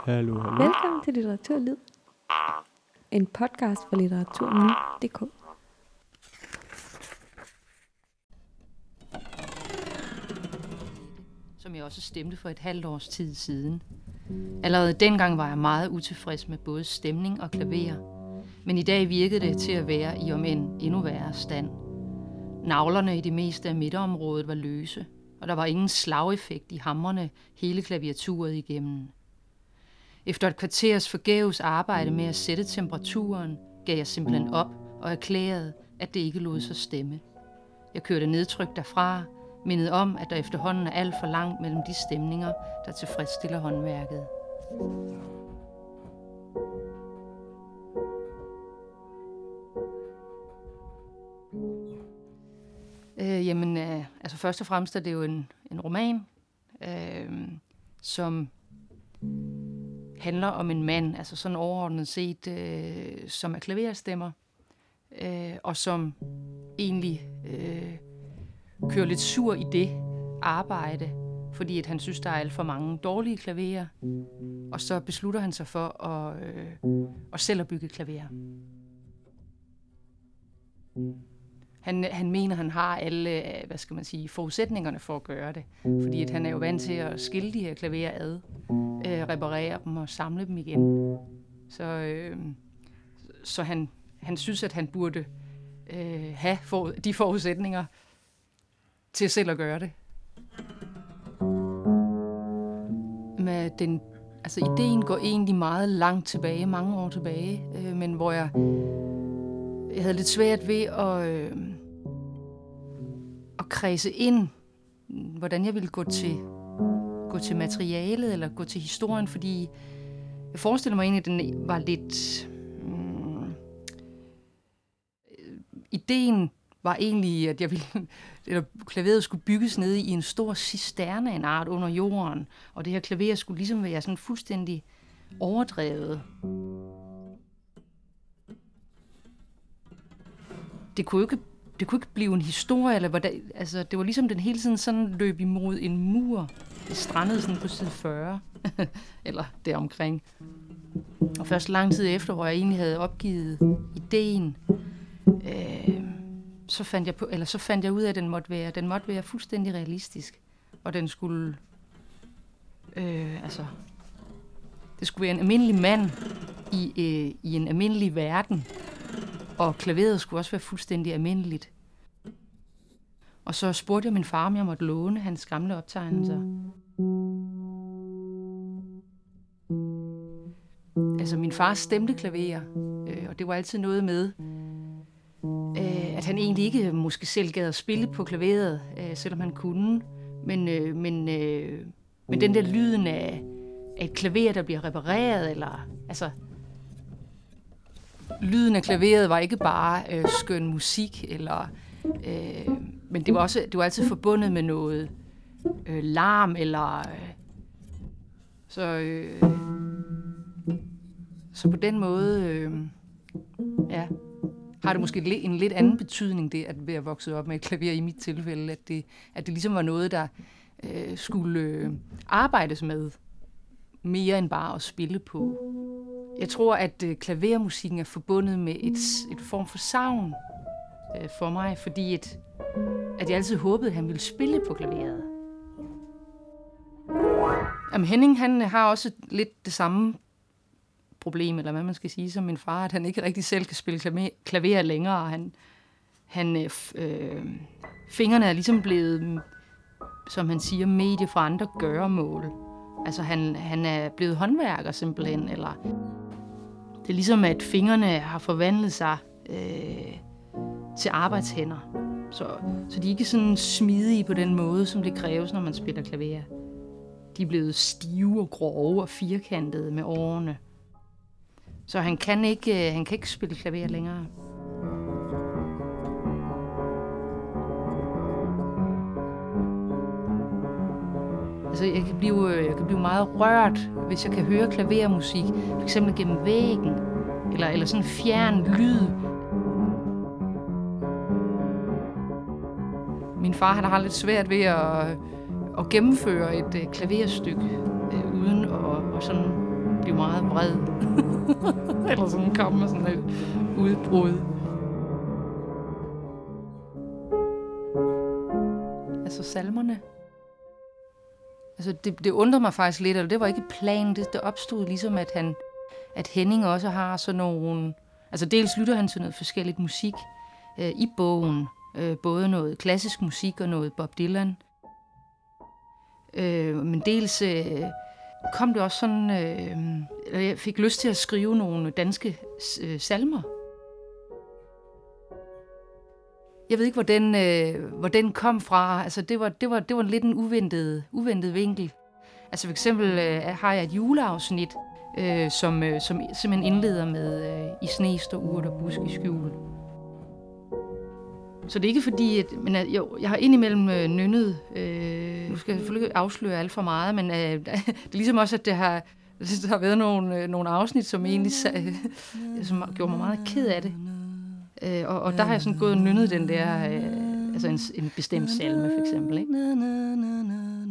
Hallo. Velkommen til Litteraturlyd. En podcast fra litteraturnu.dk. Som jeg også stemte for et halvt års tid siden. Allerede dengang var jeg meget utilfreds med både stemning og klaver, men i dag virkede det til at være i om en endnu værre stand. Navlerne i det meste af midterområdet var løse, og der var ingen slageffekt i hammerne hele klaviaturet igennem. Efter et kvarters forgæves arbejde med at sætte temperaturen, gav jeg simpelthen op og erklærede, at det ikke lod sig stemme. Jeg kørte nedtryk derfra, mindet om, at der efterhånden er alt for langt mellem de stemninger, der tilfredsstiller håndværket. Først og fremmest er det jo en roman, som handler om en mand, altså sådan overordnet set, som er klaverstemmer, og som egentlig kører lidt sur i det arbejde, fordi at han synes, der er alt for mange dårlige klaverer, og så beslutter han sig for at selv at bygge klaverer. Han mener, han har alle, forudsætningerne for at gøre det, fordi at han er jo vant til at skille de her klaverer ad, reparere dem og samle dem igen. Så han synes, at han burde have de forudsætninger til selv at gøre det. Ideen går egentlig meget langt tilbage, mange år tilbage, men hvor jeg havde lidt svært ved at kredse ind, hvordan jeg ville gå til materialet eller gå til historien, fordi jeg forestiller mig egentlig, at den var lidt... Ideen var egentlig, at klaveret skulle bygges nede i en stor cisterne af en art under jorden, og det her klaver skulle ligesom være sådan fuldstændig overdrevet. Det kunne ikke blive en historie, eller det var ligesom den hele tiden sådan løb imod en mur. Det strandede sådan på side 40, eller deromkring. Og først lang tid efter, hvor jeg egentlig havde opgivet ideen, så fandt jeg ud af, at den måtte være fuldstændig realistisk, og den skulle, det skulle være en almindelig mand i en almindelig verden, og klaveret skulle også være fuldstændig almindeligt. Og så spurgte jeg min far, om jeg måtte låne hans gamle optegnelser. Min far stemte klaver, og det var altid noget med, at han egentlig ikke måske selv gad at spille på klaveret, selvom han kunne. Men den der lyden af et klaver, der bliver repareret, lyden af klaveret var ikke bare skøn musik, men det var altid forbundet med noget larm, så på den måde har det måske en lidt anden betydning, det at være vokset op med et klaver i mit tilfælde, at det ligesom var noget, der skulle arbejdes med, mere end bare at spille på. Jeg tror, at klavermusikken er forbundet med et form for savn for mig, fordi at jeg altid håbede, at han ville spille på klaveret. Henning, han har også lidt det samme problem, eller hvad man skal sige, som min far, at han ikke rigtig selv kan spille klaver længere. Fingrene er ligesom blevet, som han siger, medie fra andre gøremål. Han er blevet håndværker simpelthen, eller det er ligesom, at fingrene har forvandlet sig til arbejdshænder. Så de er ikke sådan smidige på den måde, som det kræves, når man spiller klaver. De er blevet stive og grove og firkantede med årene. Så han kan ikke spille klaver længere. Jeg kan blive meget rørt, hvis jeg kan høre klavermusik, f.eks. gennem væggen, eller sådan en fjern lyd. Min far han har lidt svært ved at gennemføre et klaverstykke uden at sådan blive meget vred. Eller sådan komme med sådan et udbrud. Altså salmerne. Altså det undrer mig faktisk lidt, og det var ikke planen. Det opstod ligesom, at Henning også har sådan nogle... Altså dels lytter han til noget forskelligt musik i bogen. Både noget klassisk musik og noget Bob Dylan. Men dels kom det også sådan... jeg fik lyst til at skrive nogle danske salmer. Jeg ved ikke, hvor den kom fra. Altså, det var lidt en uventet vinkel. Altså for eksempel har jeg et juleafsnit, som simpelthen indleder med i sne står urt og busk i skjul. Så det er ikke fordi, jeg har indimellem nynnet, nu skal jeg selvfølgelig ikke afsløre alt for meget, men det er ligesom også, at der har været nogle afsnit, som egentlig som gjorde mig meget ked af det. Og der har jeg sådan gået og nynnet den der, altså en bestemt salme for eksempel, ikke?